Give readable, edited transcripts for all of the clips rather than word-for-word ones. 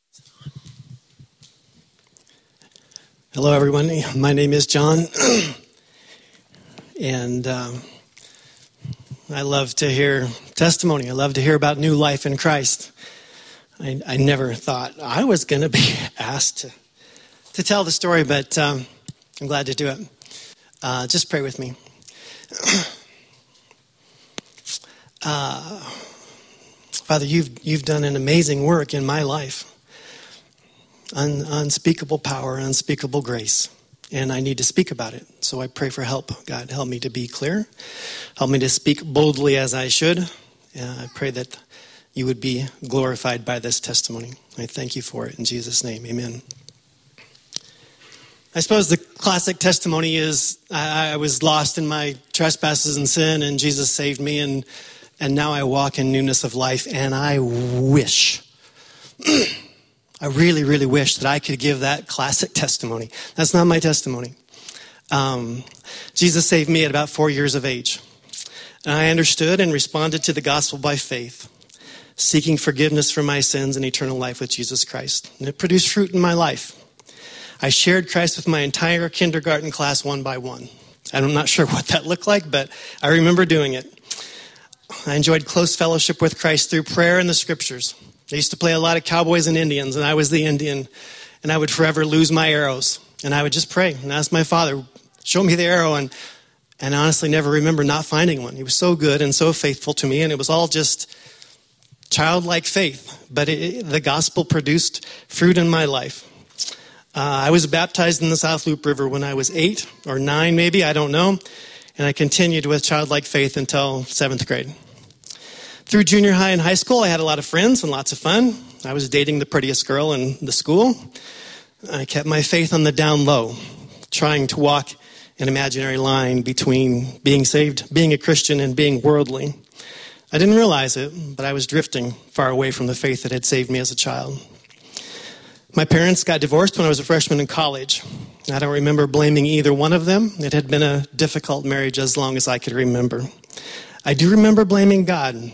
Hello, everyone. My name is John, and I love to hear testimony. I love to hear about new life in Christ. I never thought I was going to be asked to tell the story, but I'm glad to do it. Just pray with me. Father, you've done an amazing work in my life. Unspeakable power, unspeakable grace. And I need to speak about it. So I pray for help. God, help me to be clear. Help me to speak boldly as I should. I pray that you would be glorified by this testimony. I thank you for it. In Jesus' name, amen. I suppose the classic testimony is I was lost in my trespasses and sin, and Jesus saved me, and now I walk in newness of life, and I wish... I really, really wish that I could give that classic testimony. That's not my testimony. Jesus saved me at about 4 years of age. And I understood and responded to the gospel by faith, seeking forgiveness for my sins and eternal life with Jesus Christ. And it produced fruit in my life. I shared Christ with my entire kindergarten class one by one. And I'm not sure what that looked like, but I remember doing it. I enjoyed close fellowship with Christ through prayer and the scriptures. I used to play a lot of cowboys and Indians, and I was the Indian, and I would forever lose my arrows. And I would just pray and ask my father, show me the arrow, and honestly never remember not finding one. He was so good and so faithful to me, and it was all just childlike faith. But the gospel produced fruit in my life. I was baptized in the South Loop River when I was 8 or 9 maybe, I don't know. And I continued with childlike faith until 7th grade. Through junior high and high school, I had a lot of friends and lots of fun. I was dating the prettiest girl in the school. I kept my faith on the down low, trying to walk an imaginary line between being saved, being a Christian, and being worldly. I didn't realize it, but I was drifting far away from the faith that had saved me as a child. My parents got divorced when I was a freshman in college. I don't remember blaming either one of them. It had been a difficult marriage as long as I could remember. I do remember blaming God.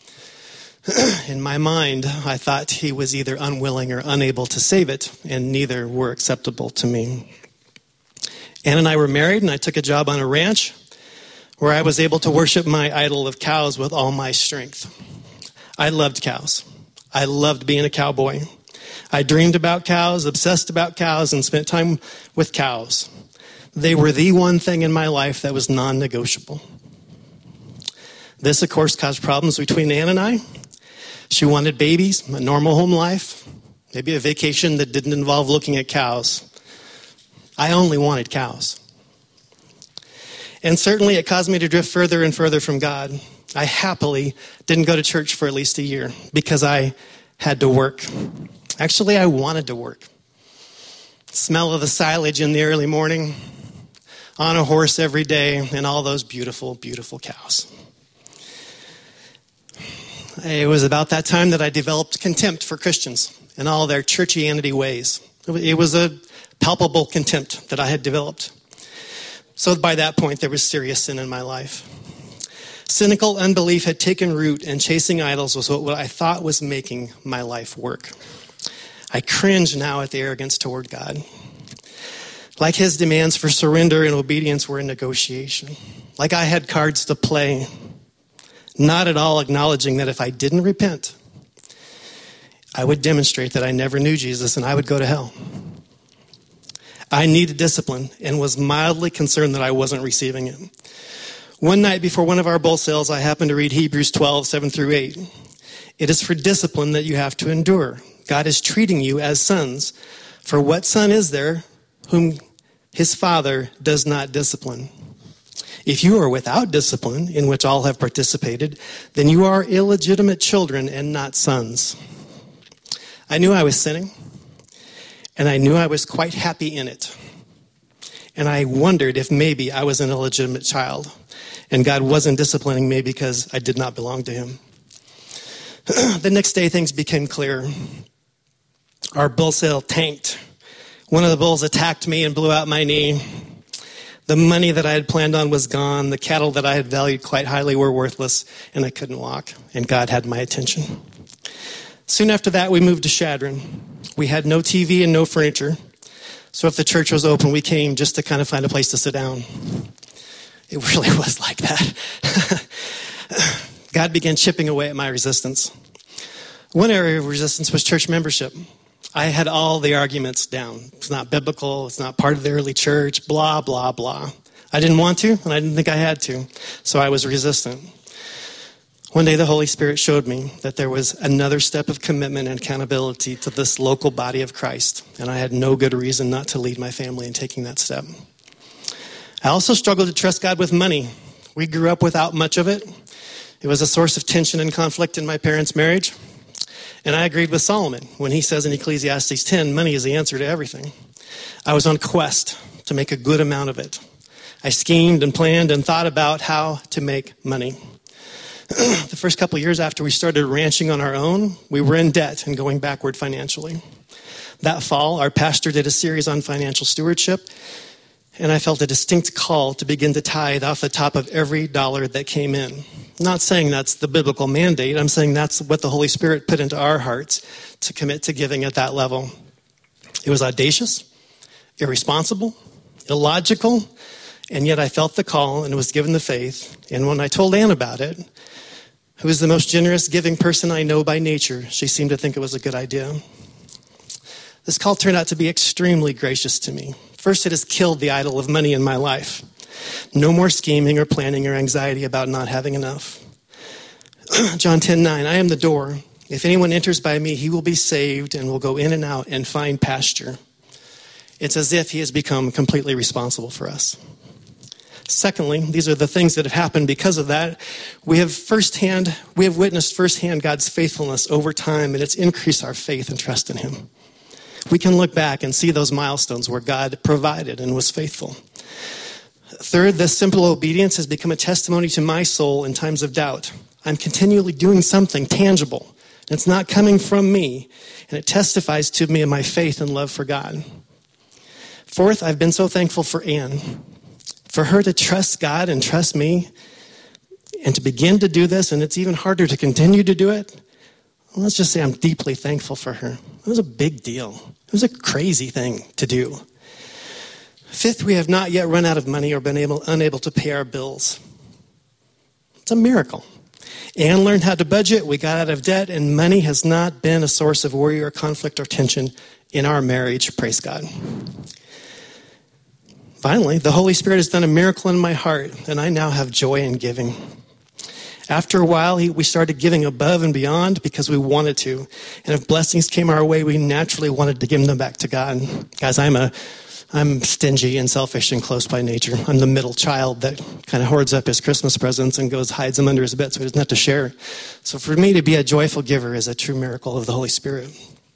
In my mind, I thought he was either unwilling or unable to save it, and neither were acceptable to me. Ann and I were married, and I took a job on a ranch where I was able to worship my idol of cows with all my strength. I loved cows. I loved being a cowboy. I dreamed about cows, obsessed about cows, and spent time with cows. They were the one thing in my life that was non-negotiable. This, of course, caused problems between Ann and I. She wanted babies, a normal home life, maybe a vacation that didn't involve looking at cows. I only wanted cows. And certainly it caused me to drift further and further from God. I happily didn't go to church for at least a year because I had to work. Actually, I wanted to work. Smell of the silage in the early morning, on a horse every day, and all those beautiful, beautiful cows. It was about that time that I developed contempt for Christians and all their churchianity ways. It was a palpable contempt that I had developed. So by that point, there was serious sin in my life. Cynical unbelief had taken root, and chasing idols was what I thought was making my life work. I cringe now at the arrogance toward God. Like his demands for surrender and obedience were a negotiation. Like I had cards to play. Not at all acknowledging that if I didn't repent, I would demonstrate that I never knew Jesus and I would go to hell. I needed discipline and was mildly concerned that I wasn't receiving it. One night before one of our bull sales, I happened to read Hebrews 12, 7 through 8. It is for discipline that you have to endure. God is treating you as sons. For what son is there whom his father does not discipline? If you are without discipline, in which all have participated, then you are illegitimate children and not sons. I knew I was sinning, and I knew I was quite happy in it. And I wondered if maybe I was an illegitimate child, and God wasn't disciplining me because I did not belong to him. The next day, things became clear. Our bull sale tanked. One of the bulls attacked me and blew out my knee. The money that I had planned on was gone. The cattle that I had valued quite highly were worthless, and I couldn't walk, and God had my attention. Soon after that, we moved to Chadron. We had no TV and no furniture. So if the church was open, we came just to kind of find a place to sit down. It really was like that. God began chipping away at my resistance. One area of resistance was church membership. I had all the arguments down. It's not biblical. It's not part of the early church. Blah, blah, blah. I didn't want to, and I didn't think I had to. So I was resistant. One day the Holy Spirit showed me that there was another step of commitment and accountability to this local body of Christ. And I had no good reason not to lead my family in taking that step. I also struggled to trust God with money. We grew up without much of it. It was a source of tension and conflict in my parents' marriage. And I agreed with Solomon when he says in Ecclesiastes 10, money is the answer to everything. I was on quest to make a good amount of it. I schemed and planned and thought about how to make money. The first couple of years after we started ranching on our own, we were in debt and going backward financially. That fall, our pastor did a series on financial stewardship, and I felt a distinct call to begin to tithe off the top of every dollar that came in. I'm not saying that's the biblical mandate. I'm saying that's what the Holy Spirit put into our hearts to commit to giving at that level. It was audacious, irresponsible, illogical, and yet I felt the call and was given the faith. And when I told Ann about it, who is the most generous, giving person I know by nature, she seemed to think it was a good idea. This call turned out to be extremely gracious to me. First, it has killed the idol of money in my life. No more scheming or planning or anxiety about not having enough. John 10:9, I am the door. If anyone enters by me, he will be saved and will go in and out and find pasture. It's as if he has become completely responsible for us. Secondly, these are the things that have happened because of that. We have witnessed firsthand God's faithfulness over time, and it's increased our faith and trust in him. We can look back and see those milestones where God provided and was faithful. Third, this simple obedience has become a testimony to my soul in times of doubt. I'm continually doing something tangible. And it's not coming from me, and it testifies to me of my faith and love for God. Fourth, I've been so thankful for Ann. For her to trust God and trust me and to begin to do this, and it's even harder to continue to do it, well, let's just say I'm deeply thankful for her. It was a big deal. It was a crazy thing to do. Fifth, we have not yet run out of money or been unable to pay our bills. It's a miracle. Ann learned how to budget, we got out of debt, and money has not been a source of worry or conflict or tension in our marriage, praise God. Finally, the Holy Spirit has done a miracle in my heart, and I now have joy in giving. After a while, we started giving above and beyond because we wanted to. And if blessings came our way, we naturally wanted to give them back to God. Guys, I'm stingy and selfish and close by nature. I'm the middle child that kind of hoards up his Christmas presents and hides them under his bed so he doesn't have to share. So for me to be a joyful giver is a true miracle of the Holy Spirit.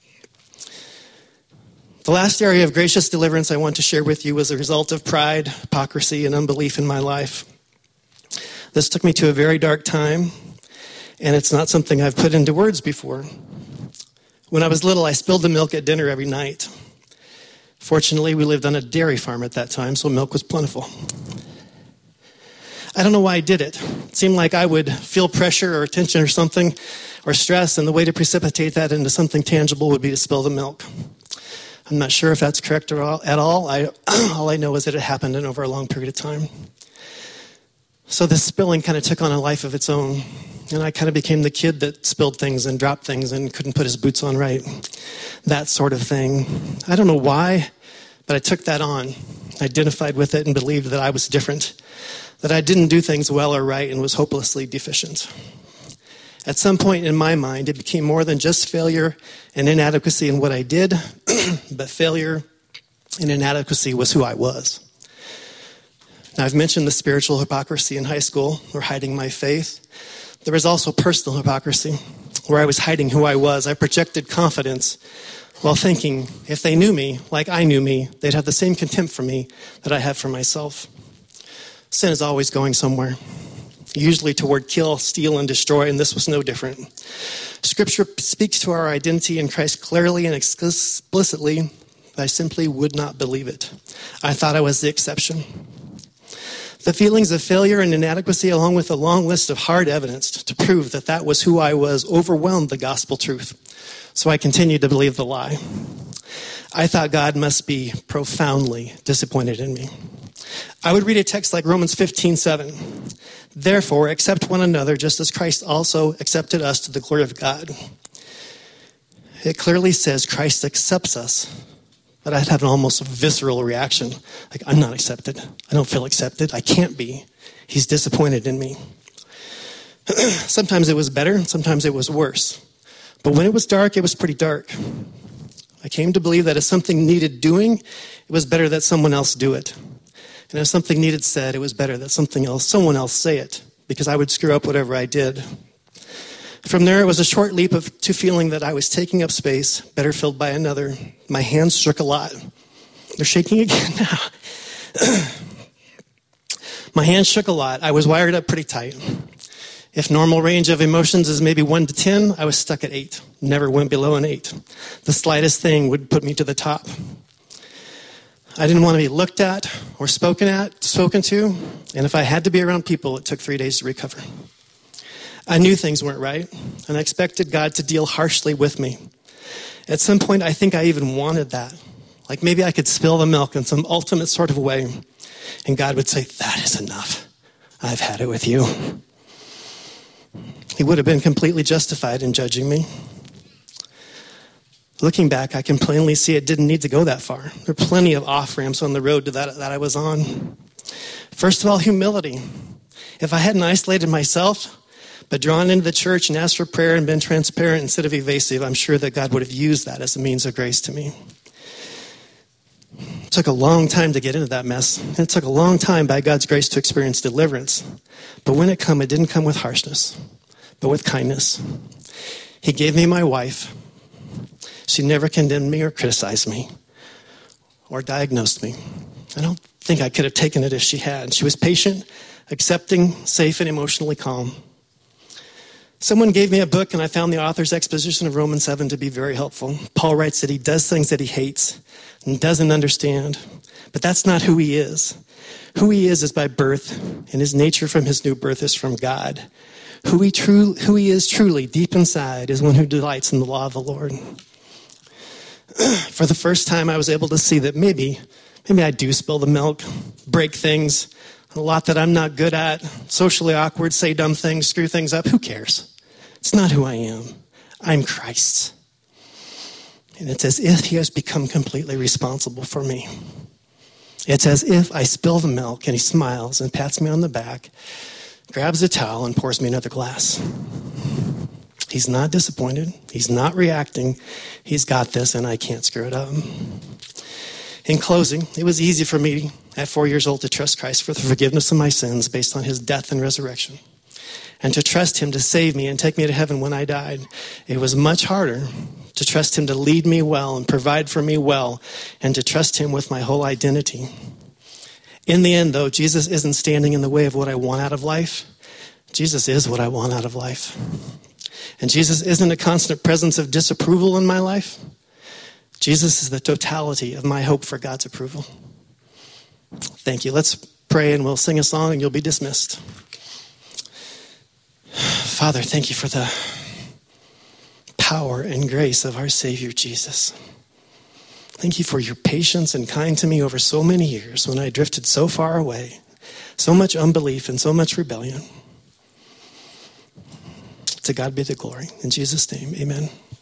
The last area of gracious deliverance I want to share with you was a result of pride, hypocrisy, and unbelief in my life. This took me to a very dark time, and it's not something I've put into words before. When I was little, I spilled the milk at dinner every night. Fortunately, we lived on a dairy farm at that time, so milk was plentiful. I don't know why I did it. It seemed like I would feel pressure or tension or something, or stress, and the way to precipitate that into something tangible would be to spill the milk. I'm not sure if that's correct at all. All I know is that it happened and over a long period of time. So this spilling kind of took on a life of its own. And I kind of became the kid that spilled things and dropped things and couldn't put his boots on right. That sort of thing. I don't know why, but I took that on. I identified with it and believed that I was different, that I didn't do things well or right and was hopelessly deficient. At some point in my mind, it became more than just failure and inadequacy in what I did, but failure and inadequacy was who I was. Now, I've mentioned the spiritual hypocrisy in high school, or hiding my faith. There was also personal hypocrisy, where I was hiding who I was. I projected confidence while thinking if they knew me like I knew me, they'd have the same contempt for me that I have for myself. Sin is always going somewhere, usually toward kill, steal, and destroy, and this was no different. Scripture speaks to our identity in Christ clearly and explicitly, but I simply would not believe it. I thought I was the exception. The feelings of failure and inadequacy, along with a long list of hard evidence to prove that that was who I was, overwhelmed the gospel truth. So I continued to believe the lie. I thought God must be profoundly disappointed in me. I would read a text like Romans 15:7. Therefore, accept one another just as Christ also accepted us to the glory of God. It clearly says Christ accepts us, but I'd have an almost visceral reaction. Like, I'm not accepted. I don't feel accepted. I can't be. He's disappointed in me. Sometimes it was better, sometimes it was worse. But when it was dark, it was pretty dark. I came to believe that if something needed doing, it was better that someone else do it. And if something needed said, it was better that someone else say it, because I would screw up whatever I did. From there, it was a short leap to feeling that I was taking up space, better filled by another. My hands shook a lot. They're shaking again now. My hands shook a lot. I was wired up pretty tight. If normal range of emotions is maybe 1 to 10, I was stuck at 8. Never went below an 8. The slightest thing would put me to the top. I didn't want to be looked at or spoken to, and if I had to be around people, it took 3 days to recover. I knew things weren't right, and I expected God to deal harshly with me. At some point, I think I even wanted that. Like maybe I could spill the milk in some ultimate sort of way, and God would say, that is enough. I've had it with you. He would have been completely justified in judging me. Looking back, I can plainly see it didn't need to go that far. There are plenty of off-ramps on the road to that I was on. First of all, humility. If I hadn't isolated myself, but drawn into the church and asked for prayer and been transparent instead of evasive, I'm sure that God would have used that as a means of grace to me. It took a long time to get into that mess. It took a long time by God's grace to experience deliverance. But when it came, it didn't come with harshness, but with kindness. He gave me my wife. She never condemned me or criticized me or diagnosed me. I don't think I could have taken it if she had. She was patient, accepting, safe, and emotionally calm. Someone gave me a book, and I found the author's exposition of Romans 7 to be very helpful. Paul writes that he does things that he hates and doesn't understand, but that's not who he is. Who he is by birth, and his nature from his new birth is from God. Who he is truly, deep inside, is one who delights in the law of the Lord. For the first time, I was able to see that maybe I do spill the milk, break things, a lot that I'm not good at, socially awkward, say dumb things, screw things up. Who cares? It's not who I am. I'm Christ's. And it's as if he has become completely responsible for me. It's as if I spill the milk and he smiles and pats me on the back, grabs a towel and pours me another glass. He's not disappointed. He's not reacting. He's got this, and I can't screw it up. In closing, it was easy for me at 4 years old to trust Christ for the forgiveness of my sins based on his death and resurrection, and to trust him to save me and take me to heaven when I died. It was much harder to trust him to lead me well and provide for me well, and to trust him with my whole identity. In the end, though, Jesus isn't standing in the way of what I want out of life. Jesus is what I want out of life. And Jesus isn't a constant presence of disapproval in my life. Jesus is the totality of my hope for God's approval. Thank you. Let's pray and we'll sing a song and you'll be dismissed. Father, thank you for the power and grace of our Savior Jesus. Thank you for your patience and kind to me over so many years when I drifted so far away, so much unbelief and so much rebellion. To God be the glory. In Jesus' name, amen.